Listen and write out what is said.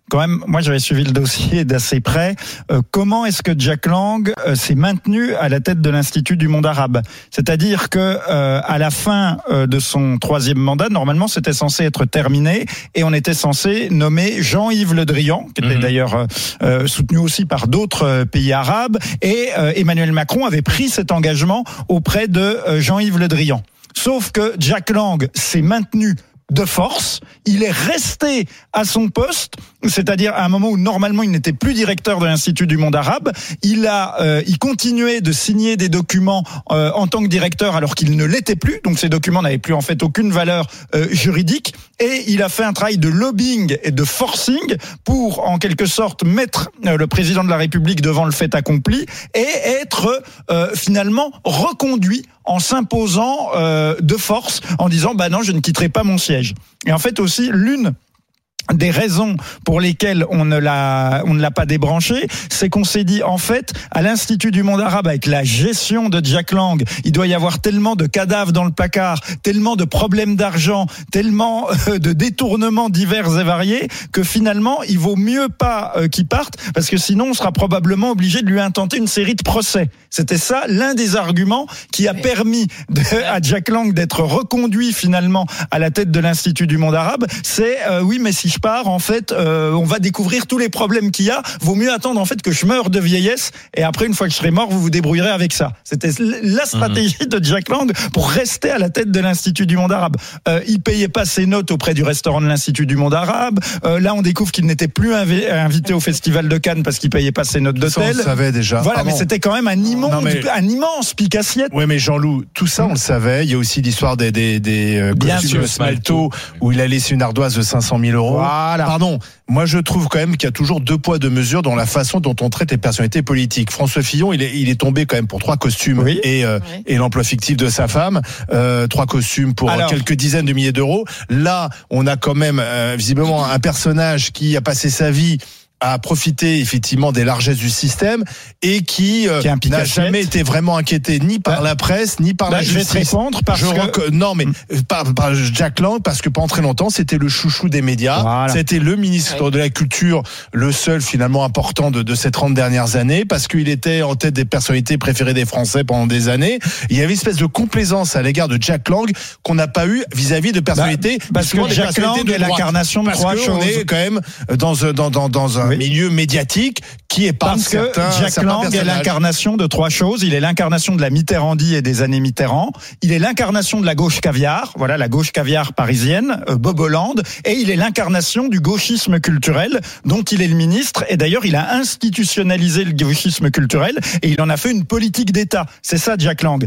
quand même, moi j'avais suivi le dossier d'assez près. Comment est-ce que Jack Lang s'est maintenu à la tête de l'Institut du monde arabe ? C'est-à-dire que à la fin de son 3e mandat, normalement c'était censé être terminé et on était censé nommer Jean-Yves Le Drian, qui était d'ailleurs soutenu aussi par d'autres pays arabes, et Emmanuel Macron avait pris cet engagement auprès de Jean-Yves Le Drian. Sauf que Jack Lang s'est maintenu de force, il est resté à son poste, c'est-à-dire à un moment où normalement il n'était plus directeur de l'Institut du monde arabe, il continuait de signer des documents en tant que directeur alors qu'il ne l'était plus, donc ces documents n'avaient plus en fait aucune valeur juridique, et il a fait un travail de lobbying et de forcing pour en quelque sorte mettre le président de la République devant le fait accompli et être finalement reconduit en s'imposant de force, en disant bah non, je ne quitterai pas mon siège. Et en fait aussi l'une des raisons pour lesquelles on ne l'a pas débranché, c'est qu'on s'est dit en fait à l'Institut du monde arabe, avec la gestion de Jack Lang, il doit y avoir tellement de cadavres dans le placard, tellement de problèmes d'argent, tellement de détournements divers et variés que finalement il vaut mieux pas qu'il parte, parce que sinon on sera probablement obligé de lui intenter une série de procès. C'était ça l'un des arguments qui a permis à Jack Lang d'être reconduit finalement à la tête de l'Institut du monde arabe. C'est oui, mais si je pars, en fait, on va découvrir tous les problèmes qu'il y a. Vaut mieux attendre en fait que je meure de vieillesse, et après, une fois que je serai mort, vous vous débrouillerez avec ça. C'était la stratégie de Jack Lang pour rester à la tête de l'Institut du monde arabe. Il payait pas ses notes auprès du restaurant de l'Institut du monde arabe. Là, on découvre qu'il n'était plus invité au Festival de Cannes parce qu'il payait pas ses notes d'hôtel. Ça, on le savait déjà. Voilà, mais c'était quand même un immense pique-assiette. Oui, mais Jean-Loup, tout ça, on le savait. Il y a aussi l'histoire des costumes Smalto, où il a laissé une ardoise de 500 000 euros. Voilà. Pardon, moi je trouve quand même qu'il y a toujours 2 poids 2 mesures dans la façon dont on traite les personnalités politiques. François Fillon, il est tombé quand même pour 3 costumes et l'emploi fictif de sa femme, 3 costumes pour quelques dizaines de milliers d'euros. Là, on a quand même visiblement un personnage qui a passé sa vie à profiter effectivement des largesses du système et qui n'a jamais été vraiment inquiété ni par la presse ni par la justice. Je vais te répondre parce que non, mais par Jack Lang, parce que pendant très longtemps c'était le chouchou des médias, c'était le ministre de la Culture, le seul finalement important de ces 30 dernières années, parce qu'il était en tête des personnalités préférées des Français pendant des années. Il y avait une espèce de complaisance à l'égard de Jack Lang qu'on n'a pas eu vis-à-vis de personnalités. Parce que Jack Lang est l'incarnation de 3 choses. On est quand même dans un milieu médiatique qui épargne certains personnages. Jack Lang est l'incarnation de 3 choses. Il est l'incarnation de la Mitterrandie et des années Mitterrand. Il est l'incarnation de la gauche caviar, voilà la gauche caviar parisienne, Bob Hollande, et il est l'incarnation du gauchisme culturel dont il est le ministre. Et d'ailleurs, il a institutionnalisé le gauchisme culturel et il en a fait une politique d'État. C'est ça, Jack Lang.